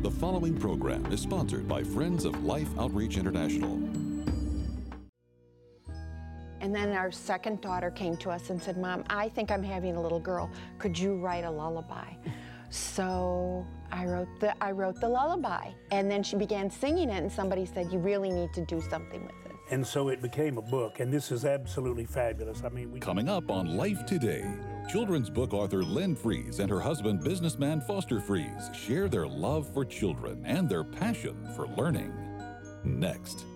The following program is sponsored by Friends of Life Outreach International. And then our second daughter came to us and said, "Mom, I think I'm having a little girl. Could you write a lullaby?" So I wrote the lullaby. And then she began singing it, and somebody said, "You really need to do something with it." And so it became a book, and this is absolutely fabulous. I mean, Coming up on Life Today, children's book author Lynn Fries and her husband, businessman Foster Fries, share their love for children and their passion for learning. Next.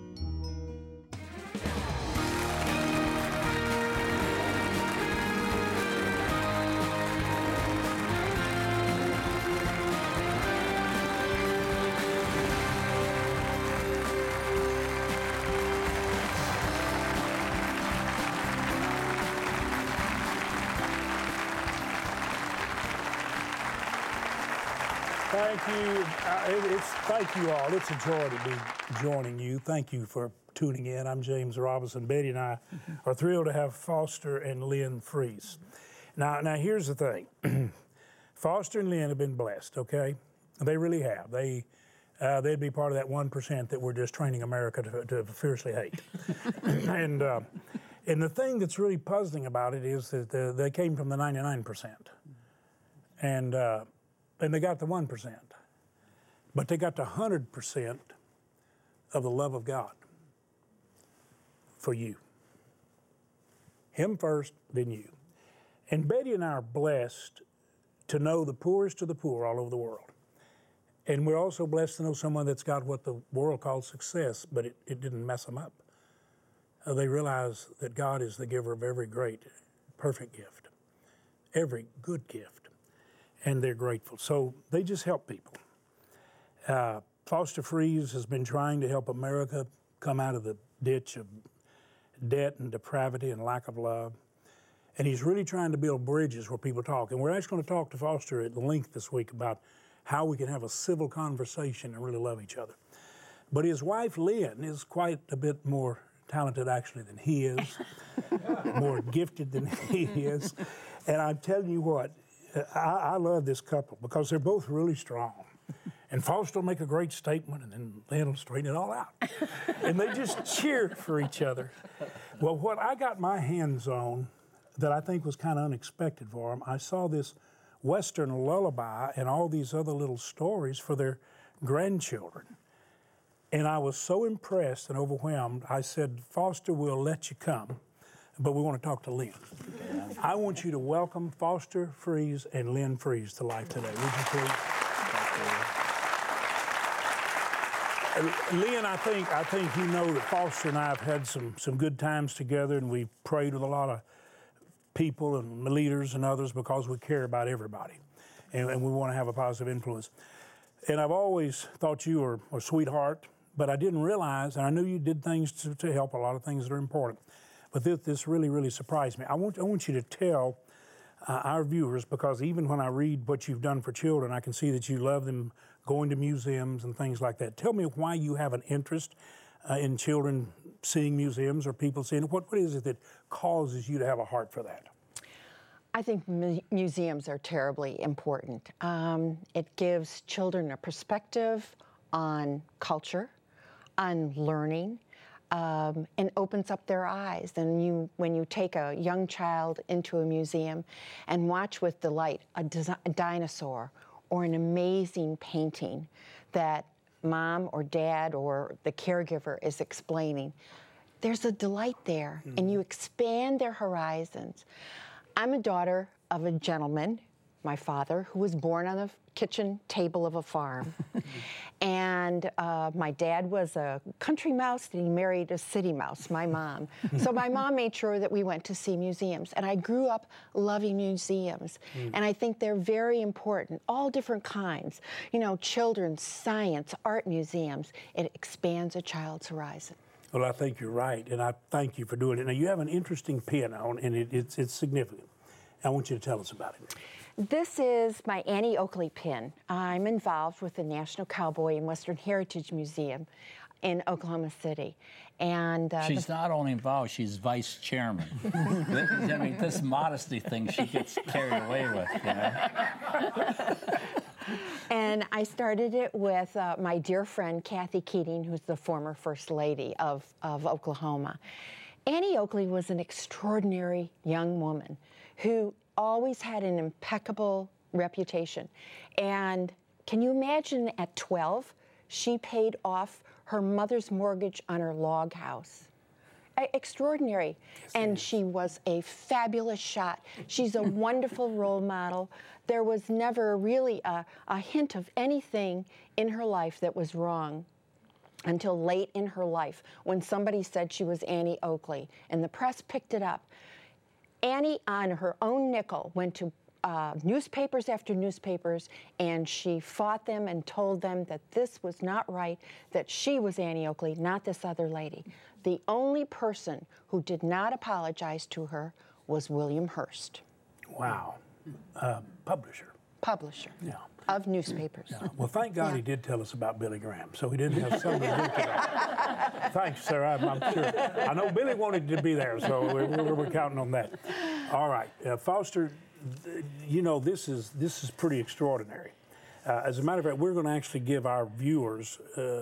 Thank you. Thank you all. It's a joy to be joining you. Thank you for tuning in. I'm James Robinson. Betty and I are thrilled to have Foster and Lynn Fries. Now here's the thing. Foster and Lynn have been blessed, okay? They really have. They'd be part of that 1% that we're just training America to fiercely hate. And the thing that's really puzzling about it is that they came from the 99%. And they got the 1%. But they got the 100% of the love of God for you. Him first, then you. And Betty and I are blessed to know the poorest of the poor all over the world. And we're also blessed to know someone that's got what the world calls success, but it didn't mess them up. They realize that God is the giver of every great, perfect gift, every good gift. And they're grateful. So they just help people. Foster Fries has been trying to help America come out of the ditch of debt and depravity and lack of love. And he's really trying to build bridges where people talk. And we're actually going to talk to Foster at length this week about how we can have a civil conversation and really love each other. But his wife, Lynn, is quite a bit more talented actually than he is, more gifted than he is. And I'm telling you what, I love this couple because they're both really strong. And Foster will make a great statement, and then Lynn will straighten it all out. And they just cheer for each other. Well, what I got my hands on that I think was kind of unexpected for them, I saw this Western lullaby and all these other little stories for their grandchildren. And I was so impressed and overwhelmed, I said, Foster, we'll let you come, but we want to talk to Lynn. I want you to welcome Foster Fries and Lynn Fries to Life Today. Would you please? Lynn, I think you know that Foster and I have had some good times together, and we've prayed with a lot of people and leaders and others because we care about everybody, and we want to have a positive influence. And I've always thought you were a sweetheart, but I didn't realize, and I knew you did things to help, a lot of things that are important. But this really, really surprised me. I want you to tell our viewers, because even when I read what you've done for children, I can see that you love them going to museums and things like that. Tell me why you have an interest in children seeing museums or people seeing it. What is it that causes you to have a heart for that? I think museums are terribly important. It gives children a perspective on culture, on learning, and opens up their eyes. And when you take a young child into a museum and watch with delight a dinosaur or an amazing painting that mom or dad or the caregiver is explaining, there's a delight there, and you expand their horizons. I'm a daughter of a gentleman, my father, who was born on the kitchen table of a farm. And my dad was a country mouse, and he married a city mouse, my mom. So my mom made sure that we went to see museums. And I grew up loving museums. And I think they're very important, all different kinds. You know, children's, science, art museums. It expands a child's horizon. Well, I think you're right, and I thank you for doing it. Now, you have an interesting pin on, and it's significant. I want you to tell us about it. This is my Annie Oakley pin. I'm involved with the National Cowboy and Western Heritage Museum in Oklahoma City. And she's not only involved, she's vice chairman. I mean, this modesty thing she gets carried away with, you know? And I started it with my dear friend, Kathy Keating, who's the former First Lady of Oklahoma. Annie Oakley was an extraordinary young woman who always had an impeccable reputation. And can you imagine at 12, she paid off her mother's mortgage on her log house? Extraordinary. And she was a fabulous shot. She's a wonderful role model. There was never really a hint of anything in her life that was wrong until late in her life when somebody said she was Annie Oakley, and the press picked it up. Annie, on her own nickel, went to newspapers after newspapers, and she fought them and told them that this was not right, that she was Annie Oakley, not this other lady. The only person who did not apologize to her was William Hearst. Wow. Publisher. Publisher. Yeah. Of newspapers. Yeah. Well, thank God he did tell us about Billy Graham, so he didn't have something to do with that. Thanks, sir. I'm sure. I know Billy wanted to be there, so we're counting on that. All right, Foster. You know, this is pretty extraordinary. As a matter of fact, we're going to actually give our viewers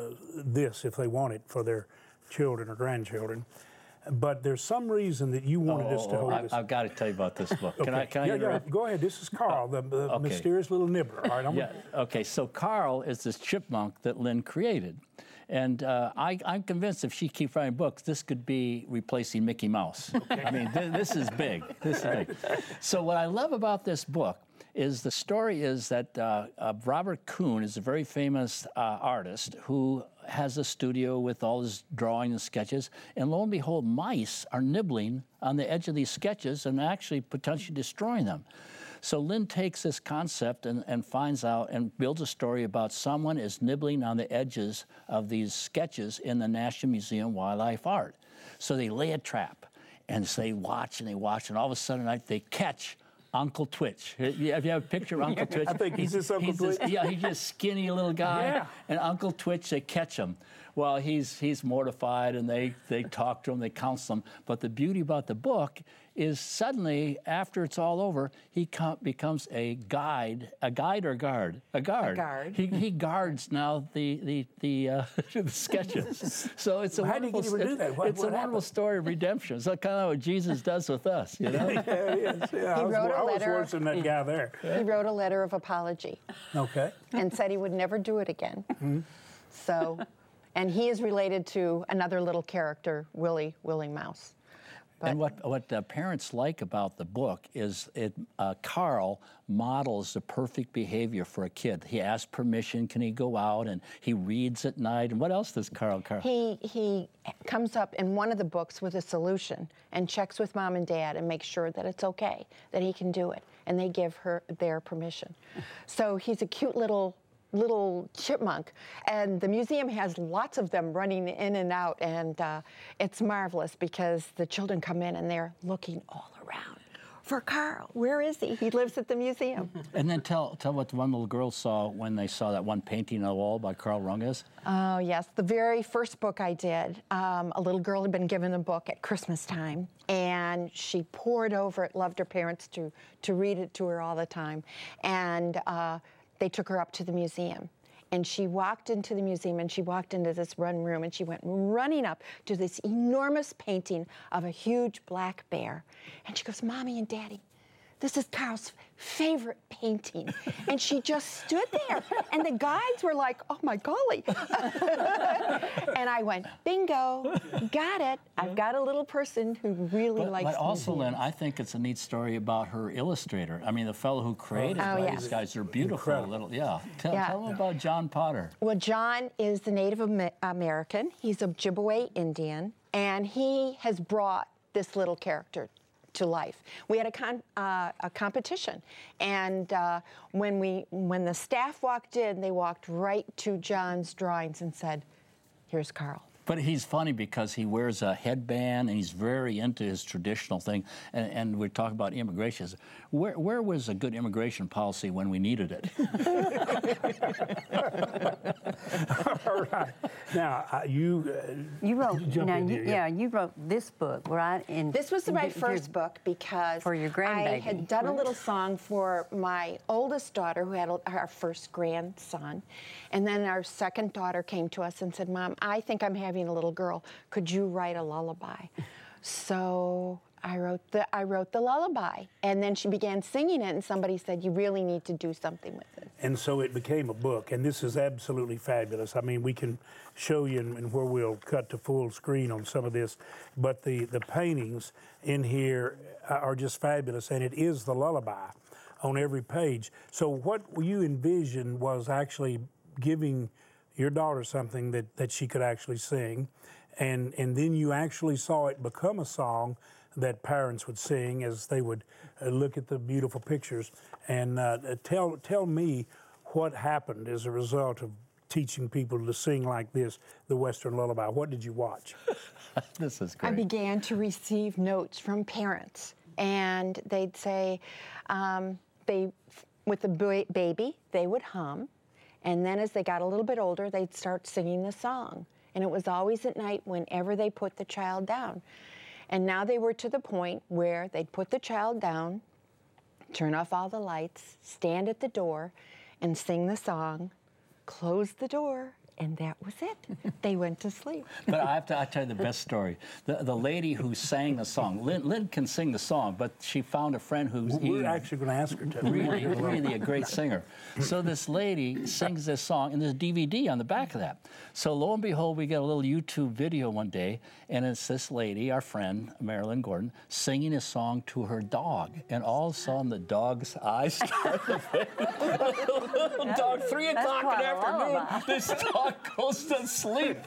this if they want it for their children or grandchildren. But there's some reason that you wanted us to hold this. I've got to tell you about this book. Okay. Can I interrupt? Go ahead. This is Carl, the mysterious little nibbler. All right, Okay, so Carl is this chipmunk that Lynn created. And I'm convinced if she keeps writing books, this could be replacing Mickey Mouse. Okay. I mean, this is big. This is big. So what I love about this book is the story is that Robert Kuhn is a very famous artist who has a studio with all his drawing and sketches, and lo and behold, mice are nibbling on the edge of these sketches and actually potentially destroying them. So Lynn takes this concept and finds out and builds a story about someone is nibbling on the edges of these sketches in the National Museum of Wildlife Art. So they lay a trap, and so they watch, and all of a sudden they catch Uncle Twitch. Have you have a picture of Uncle Twitch? I think he's just Uncle Twitch. He's just skinny little guy. Yeah. And Uncle Twitch, they catch him. Well, he's mortified, and they talk to him, they counsel him. But the beauty about the book is suddenly, after it's all over, he becomes a guide or guard? A guard. A guard. He guards now the sketches. So it's a How did he wonderful. do that? It's a wonderful story of redemption. It's kind of what Jesus does with us, you know. Yeah, it is. Yeah, He I was wrote a letter. worse than that guy there. He wrote a letter of apology Okay. and said he would never do it again. So, and he is related to another little character, Willie Mouse. But And what parents like about the book is Carl models the perfect behavior for a kid. He asks permission, can he go out, and he reads at night. And what else does Carl? He comes up in one of the books with a solution and checks with mom and dad and makes sure that it's okay, that he can do it, and they give her their permission. So he's a cute little chipmunk, and the museum has lots of them running in and out, and it's marvelous because the children come in and they're looking all around for Carl. Where is he? He lives at the museum. And then tell what the one little girl saw when they saw that one painting on the wall by Carl Runges. Oh, yes. The very first book I did, a little girl had been given a book at Christmas time, and she pored over it, loved her parents to read it to her all the time. And they took her up to the museum. And she walked into the museum, and she walked into this run room, and she went running up to this enormous painting of a huge black bear. And she goes, "Mommy and Daddy, this is Carl's favorite painting." And she just stood there, and the guides were like, "Oh my golly." And I went, "Bingo, got it. I've got a little person who really likes But also, museums." Lynn, I think it's a neat story about her illustrator. I mean, the fellow who created these guys, they're beautiful. Incredible. Tell them about John Potter. Well, John is the Native American. He's a Ojibwe Indian, and he has brought this little character to life. We had a competition, and when the staff walked in, they walked right to John's drawings and said, "Here's Carl." But he's funny because he wears a headband and he's very into his traditional thing. And we're talking about immigration. Where was a good immigration policy when we needed it? All right. Now, You wrote, jump in here, you wrote this book, right? And This was my first book because for your I grandbaby. had done a little song for my oldest daughter who had our first grandson. And then our second daughter came to us and said, Mom, I think I'm having a little girl. Could you write a lullaby? So I wrote the lullaby. And then she began singing it and somebody said, you really need to do something with it. And so it became a book, and this is absolutely fabulous. I mean, we can show you and where we'll cut to full screen on some of this, but the paintings in here are just fabulous, and it is the lullaby on every page. So what you envisioned was actually giving your daughter something that she could actually sing, and then you actually saw it become a song that parents would sing as they would look at the beautiful pictures. And tell me what happened as a result of teaching people to sing like this, the Western Lullaby. What did you watch? This is great. I began to receive notes from parents, and they'd say, with the baby, they would hum, and then as they got a little bit older, they'd start singing the song. And it was always at night whenever they put the child down. And now they were to the point where they'd put the child down, turn off all the lights, stand at the door, and sing the song, close the door, and that was it. They went to sleep. But I tell you the best story. The lady who sang the song, Lynn can sing the song, but she found a friend who's We're actually going to ask her to. really a great singer. So this lady sings this song, and there's a DVD on the back of that. So lo and behold, we get a little YouTube video one day, and it's this lady, our friend, Marilyn Gordon, singing a song to her dog. And all of a sudden, the dog's eyes started little dog, 3 o'clock in the afternoon, this dog goes to sleep.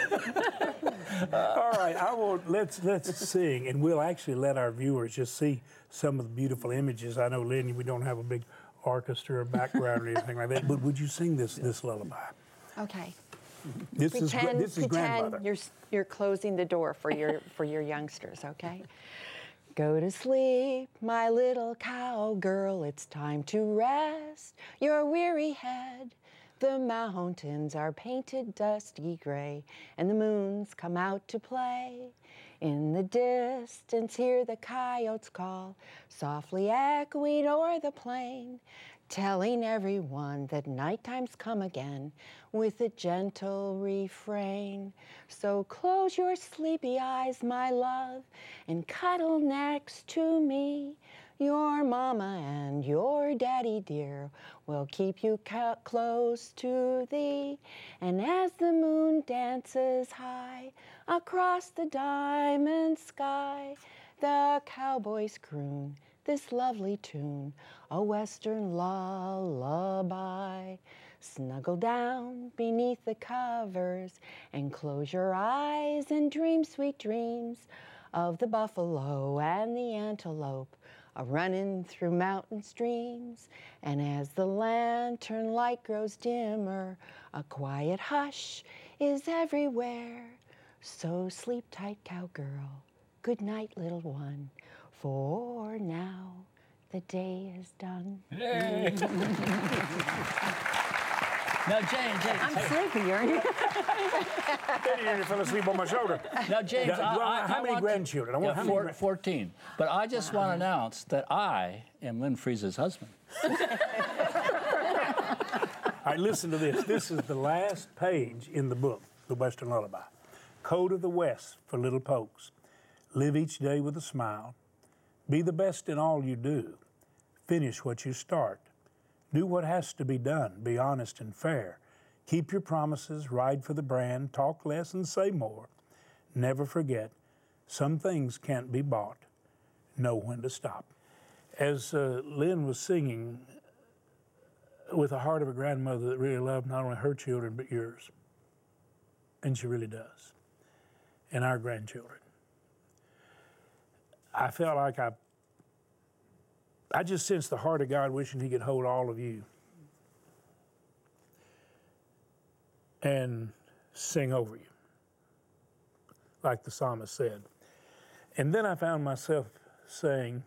All right, let's sing, and we'll actually let our viewers just see some of the beautiful images. I know, Lynn, we don't have a big orchestra or background or anything like that, but would you sing this lullaby? Okay. This is grandmother. You're closing the door for your youngsters, okay? Go to sleep, my little cowgirl, it's time to rest your weary head. The mountains are painted dusty gray, and the moons come out to play. In the distance, hear the coyotes call, softly echoing o'er the plain, telling everyone that night time's come again with a gentle refrain. So close your sleepy eyes, my love, and cuddle next to me. Your mama and your daddy dear will keep you close to thee. And as the moon dances high across the diamond sky, the cowboys croon this lovely tune, a Western lullaby. Snuggle down beneath the covers and close your eyes and dream sweet dreams of the buffalo and the antelope a-running through mountain streams. And as the lantern light grows dimmer, a quiet hush is everywhere. So sleep tight, cowgirl. Good night, little one. For now, the day is done. Yay. Now, James. I'm sleepy, aren't you? You fell asleep on my shoulder. Now, James, how many grandchildren? 14. But I just want to announce that I am Lynn Friese's husband. All right, listen to this. This is the last page in the book, The Western Lullaby. Code of the West for little pokes. Live each day with a smile. Be the best in all you do. Finish what you start. Do what has to be done. Be honest and fair. Keep your promises. Ride for the brand. Talk less and say more. Never forget, some things can't be bought. Know when to stop. As Lynn was singing, with the heart of a grandmother that really loved not only her children but yours, and she really does, and our grandchildren, I felt like I just sensed the heart of God wishing He could hold all of you and sing over you, like the psalmist said. And then I found myself saying,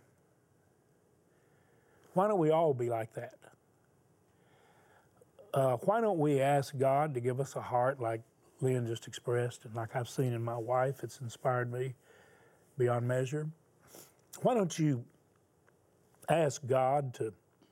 why don't we all be like that? Why don't we ask God to give us a heart like Lynn just expressed, and like I've seen in my wife, it's inspired me beyond measure. Why don't you ask God to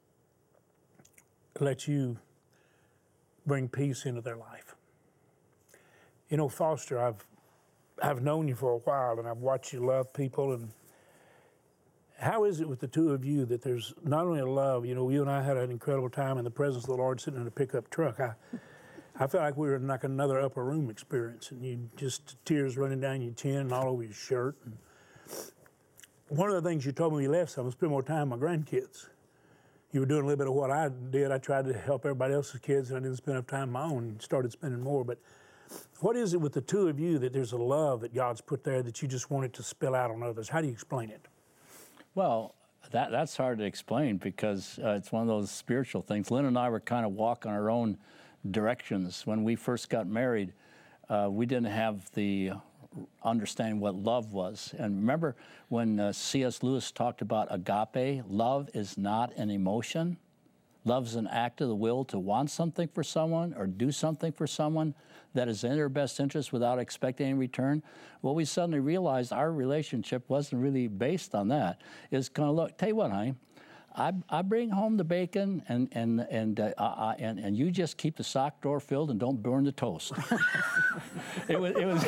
let you bring peace into their life? You know, Foster, I've known you for a while, and I've watched you love people. And how is it with the two of you that there's not only a love, you know, you and I had an incredible time in the presence of the Lord sitting in a pickup truck. I felt like we were in like another upper room experience, and you just tears running down your chin and all over your shirt. And one of the things you told me when you left, so I'm going to spend more time with my grandkids. You were doing a little bit of what I did. I tried to help everybody else's kids, and I didn't spend enough time on my own and started spending more. But what is it with the two of you that there's a love that God's put there that you just want it to spill out on others? How do you explain it? Well, that's hard to explain because it's one of those spiritual things. Lynn and I were kind of walking our own directions. When we first got married, we didn't have the understanding what love was. And remember when C.S. Lewis talked about agape, love is not an emotion. Love is an act of the will to want something for someone or do something for someone that is in their best interest without expecting any return. Well, we suddenly realized our relationship wasn't really based on that. It's kind of, look, tell you what, honey, I bring home the bacon and you just keep the sock drawer filled and don't burn the toast. It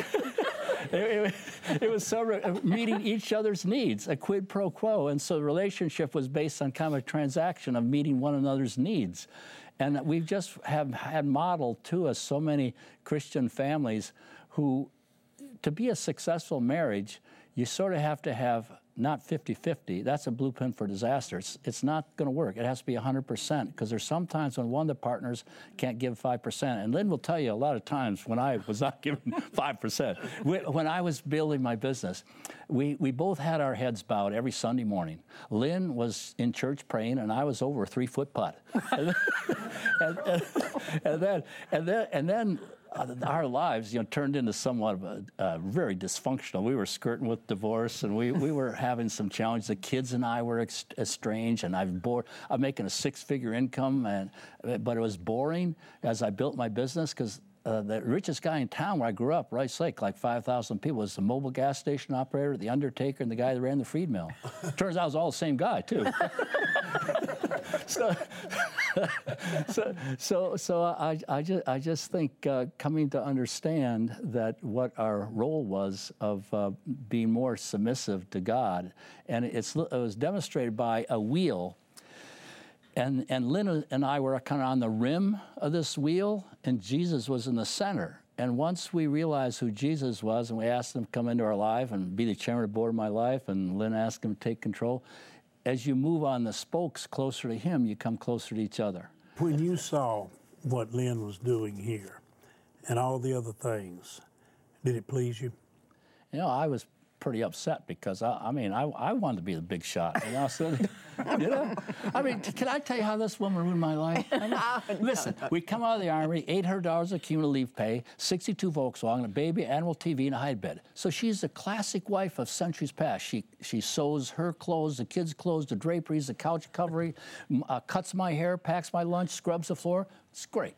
was so meeting each other's needs, a quid pro quo. And so the relationship was based on kind of a transaction of meeting one another's needs. And we just have had modeled to us so many Christian families who, to be a successful marriage, you sort of have to have not 50-50. That's a blueprint for disaster. It's not going to work. It has to be 100% because there's sometimes when one of the partners can't give 5%. And Lynn will tell you a lot of times when I was not giving 5%. When I was building my business, we both had our heads bowed every Sunday morning. Lynn was in church praying, and I was over a 3-foot putt. and then our lives, turned into somewhat of a very dysfunctional. We were skirting with divorce, and we were having some challenges. The kids and I were estranged, and I'm making a 6-figure income, but it was boring as I built my business because the richest guy in town where I grew up, Rice Lake, like 5,000 people, was the mobile gas station operator, the undertaker, and the guy that ran the feed mill. Turns out it was all the same guy, too. So I just think coming to understand that what our role was of being more submissive to God, and it was demonstrated by a wheel. And Lynn and I were kind of on the rim of this wheel, and Jesus was in the center. And once we realized who Jesus was, and we asked him to come into our life and be the chairman of the board of my life, and Lynn asked him to take control, as you move on the spokes closer to him, you come closer to each other. When you saw what Lynn was doing here and all the other things, did it please you? I was pretty upset because I wanted to be the big shot. So, can I tell you how this woman ruined my life? Listen, we come out of the Army, $800 a cumulative leave pay, 62 Volkswagen, a baby, animal TV, and a hide bed. So she's the classic wife of centuries past. She sews her clothes, the kids' clothes, the draperies, the couch covering, cuts my hair, packs my lunch, scrubs the floor. It's great.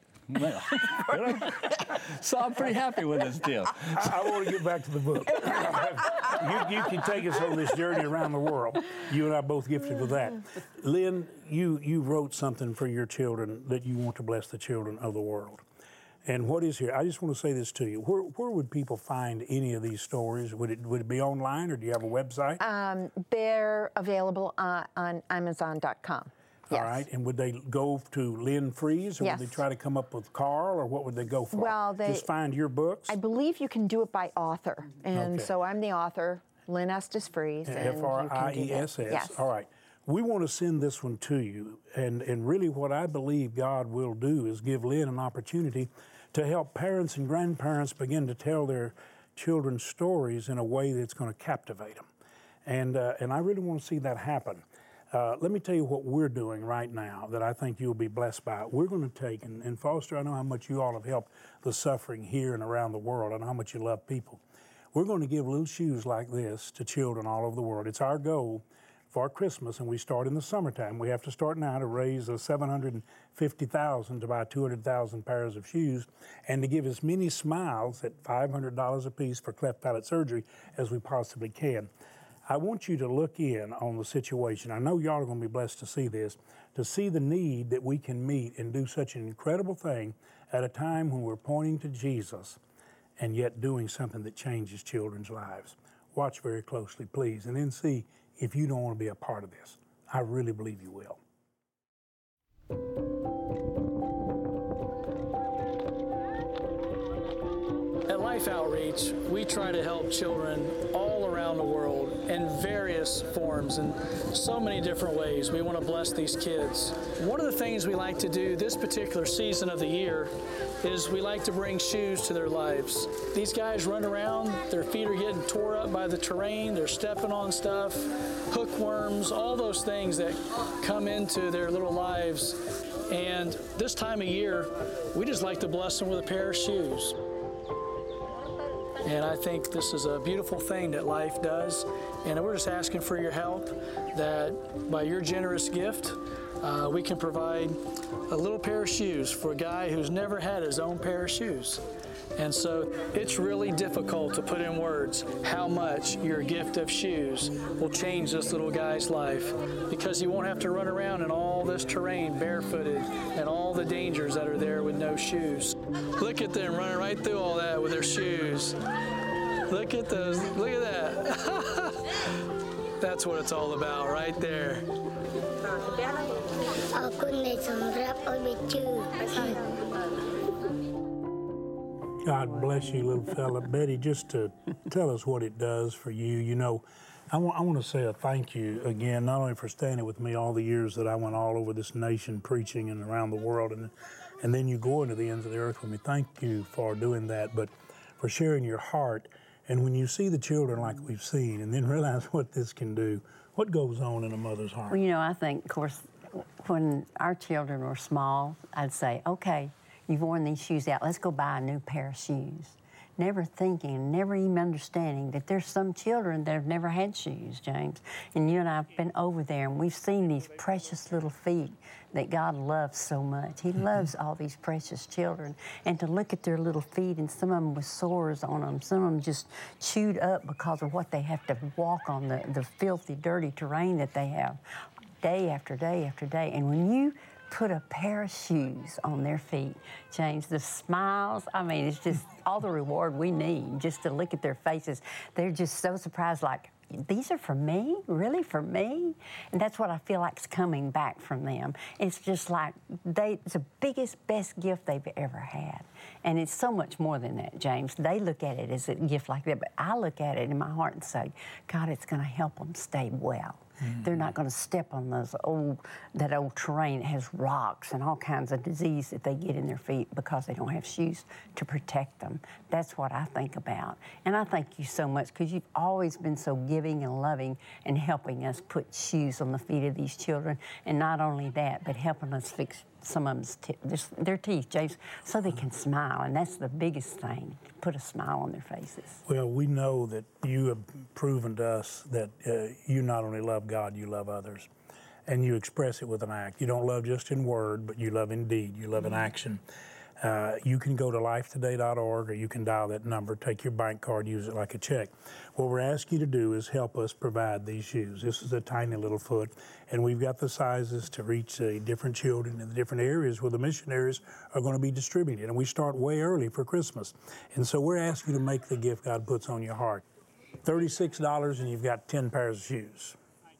So I'm pretty happy with this deal. I want to get back to the book. You can take us on this journey around the world. You and I both gifted with that. Lynn, you wrote something for your children that you want to bless the children of the world. And what is here? I just want to say this to you. Where would people find any of these stories? Would it be online, or do you have a website? They're available on Amazon.com. Yes. All right, and would they go to Lynn Freeze, or yes. would they try to come up with Carl, or what would they go for? Well, just find your books? I believe you can do it by author, and so I'm the author, Lynn Estes Freeze. F-R-I-E-S-S. Yes. All right. We want to send this one to you, and really what I believe God will do is give Lynn an opportunity to help parents and grandparents begin to tell their children's stories in a way that's going to captivate them. And I really want to see that happen. Let me tell you what we're doing right now that I think you'll be blessed by. We're going to take, and Foster, I know how much you all have helped the suffering here and around the world. I know how much you love people. We're going to give little shoes like this to children all over the world. It's our goal for Christmas, and we start in the summertime. We have to start now to raise $750,000 to buy 200,000 pairs of shoes and to give as many smiles at $500 a piece for cleft palate surgery as we possibly can. I want you to look in on the situation. I know y'all are going to be blessed to see this, to see the need that we can meet and do such an incredible thing at a time when we're pointing to Jesus and yet doing something that changes children's lives. Watch very closely, please, and then see if you don't want to be a part of this. I really believe you will. At Life Outreach, we try to help children all around the world in various forms and so many different ways. We want to bless these kids. One of the things we like to do this particular season of the year is we like to bring shoes to their lives. These guys run around, their feet are getting tore up by the terrain, they're stepping on stuff, hookworms, all those things that come into their little lives. And this time of year, we just like to bless them with a pair of shoes. And I think this is a beautiful thing that Life does. And we're just asking for your help, that by your generous gift, we can provide a little pair of shoes for a guy who's never had his own pair of shoes. And so it's really difficult to put in words how much your gift of shoes will change this little guy's life, because he won't have to run around in all this terrain barefooted and all the dangers that are there with no shoes. Look at them running right through all that with their shoes. Look at those, look at that. That's what it's all about right there. God bless you, little fella. Betty, just to tell us what it does for you. You know, I want to say a thank you again, not only for standing with me all the years that I went all over this nation preaching and around the world, and then you go into the ends of the earth with me. Thank you for doing that, but for sharing your heart. And when you see the children like we've seen and then realize what this can do, what goes on in a mother's heart? Well, you know, I think, of course, when our children were small, I'd say, okay, you've worn these shoes out, let's go buy a new pair of shoes. Never thinking, never even understanding that there's some children that have never had shoes, James. And you and I have been over there, and we've seen these precious little feet that God loves so much. He loves all these precious children. And to look at their little feet, and some of them with sores on them, some of them just chewed up because of what they have to walk on, the filthy, dirty terrain that they have day after day after day. And when you put a pair of shoes on their feet, James, the smiles, I mean, it's just all the reward we need just to look at their faces. They're just so surprised, like, these are for me? Really, for me? And that's what I feel like is coming back from them. It's just like, it's the biggest, best gift they've ever had. And it's so much more than that, James. They look at it as a gift like that, but I look at it in my heart and say, God, it's going to help them stay well. They're not going to step on that old terrain that has rocks and all kinds of disease that they get in their feet because they don't have shoes to protect them. That's what I think about. And I thank you so much, because you've always been so giving and loving and helping us put shoes on the feet of these children. And not only that, but helping us fix some of them's their teeth, James, so they can smile. And that's the biggest thing, put a smile on their faces. Well, we know that you have proven to us that you not only love God, you love others. And you express it with an act. You don't love just in word, but you love in deed. You love in action. You can go to lifetoday.org, or you can dial that number, take your bank card, use it like a check. What we're asking you to do is help us provide these shoes. This is a tiny little foot, and we've got the sizes to reach different children in the different areas where the missionaries are going to be distributed. And we start way early for Christmas. And so we're asking you to make the gift God puts on your heart. $36 and you've got 10 pairs of shoes.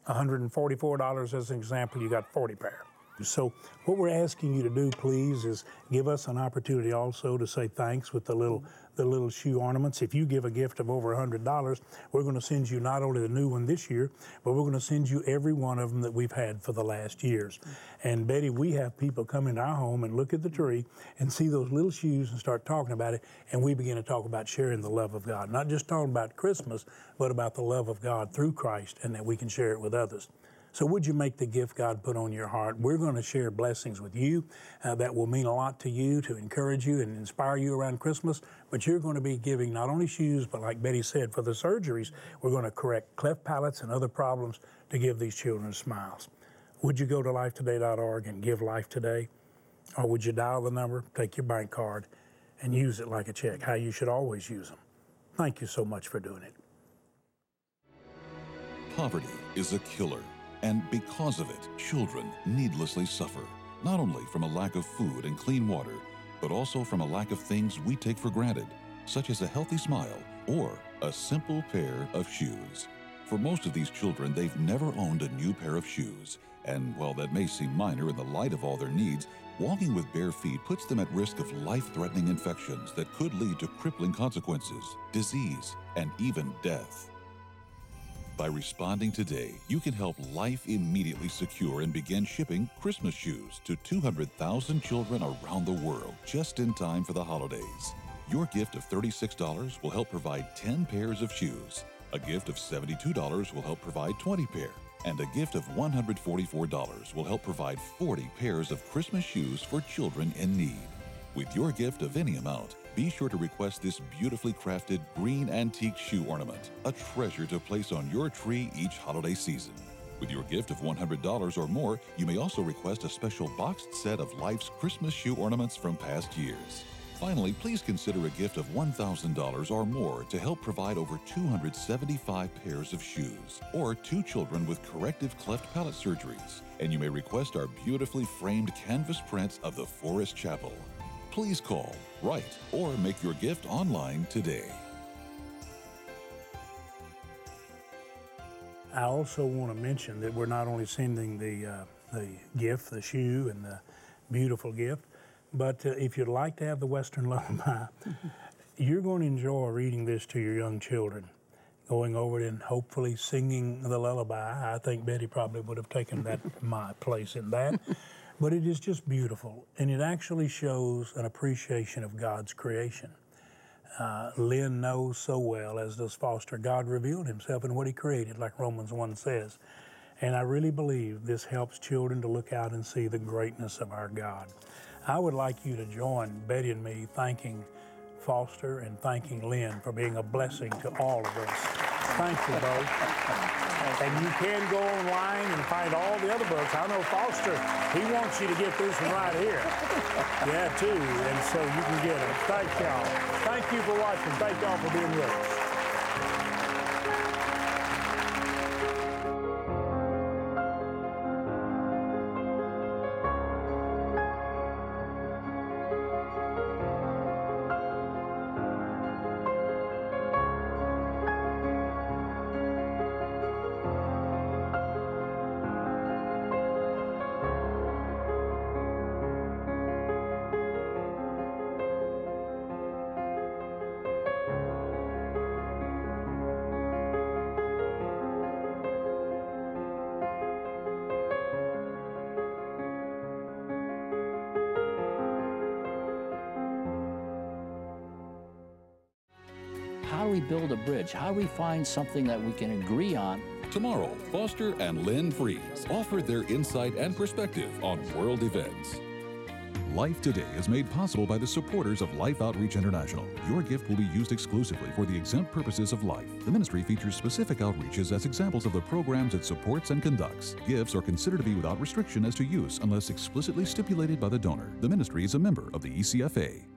$144 as an example, you got 40 pairs. So what we're asking you to do, please, is give us an opportunity also to say thanks with the little shoe ornaments. If you give a gift of over $100, we're going to send you not only the new one this year, but we're going to send you every one of them that we've had for the last years. And Betty, we have people come into our home and look at the tree and see those little shoes and start talking about it, and we begin to talk about sharing the love of God. Not just talking about Christmas, but about the love of God through Christ, and that we can share it with others. So would you make the gift God put on your heart? We're going to share blessings with you that will mean a lot to you, to encourage you and inspire you around Christmas. But you're going to be giving not only shoes, but like Betty said, for the surgeries, we're going to correct cleft palates and other problems to give these children smiles. Would you go to lifetoday.org and give life today? Or would you dial the number, take your bank card, and use it like a check, how you should always use them? Thank you so much for doing it. Poverty is a killer, and because of it, children needlessly suffer, not only from a lack of food and clean water, but also from a lack of things we take for granted, such as a healthy smile or a simple pair of shoes. For most of these children, they've never owned a new pair of shoes, and while that may seem minor in the light of all their needs, walking with bare feet puts them at risk of life-threatening infections that could lead to crippling consequences, disease, and even death. By responding today, you can help Life immediately secure and begin shipping Christmas shoes to 200,000 children around the world just in time for the holidays. Your gift of $36 will help provide 10 pairs of shoes. A gift of $72 will help provide 20 pairs. And a gift of $144 will help provide 40 pairs of Christmas shoes for children in need. With your gift of any amount, be sure to request this beautifully crafted green antique shoe ornament, a treasure to place on your tree each holiday season. With your gift of $100 or more, you may also request a special boxed set of Life's Christmas shoe ornaments from past years. Finally, please consider a gift of $1,000 or more to help provide over 275 pairs of shoes, or 2 children with corrective cleft palate surgeries. And you may request our beautifully framed canvas prints of the Forest Chapel. Please call, write, or make your gift online today. I also want to mention that we're not only sending the gift, the shoe, and the beautiful gift, but if you'd like to have the Western Lullaby, you're going to enjoy reading this to your young children, going over it and hopefully singing the lullaby. I think Betty probably would have taken my place in that. But it is just beautiful, and it actually shows an appreciation of God's creation. Lynn knows so well, as does Foster, God revealed himself in what he created, like Romans 1 says. And I really believe this helps children to look out and see the greatness of our God. I would like you to join Betty and me thanking Foster and thanking Lynn for being a blessing to all of us. Thank you both. And you can go online and find all the other books. I know Foster, he wants you to get this one right here. Yeah, too. And so you can get it. Thank y'all. Thank you for watching. Thank y'all for being with us. How do we build a bridge? How do we find something that we can agree on? Tomorrow, Foster and Lynn Fries offer their insight and perspective on world events. Life Today is made possible by the supporters of Life Outreach International. Your gift will be used exclusively for the exempt purposes of life. The ministry features specific outreaches as examples of the programs it supports and conducts. Gifts are considered to be without restriction as to use unless explicitly stipulated by the donor. The ministry is a member of the ECFA.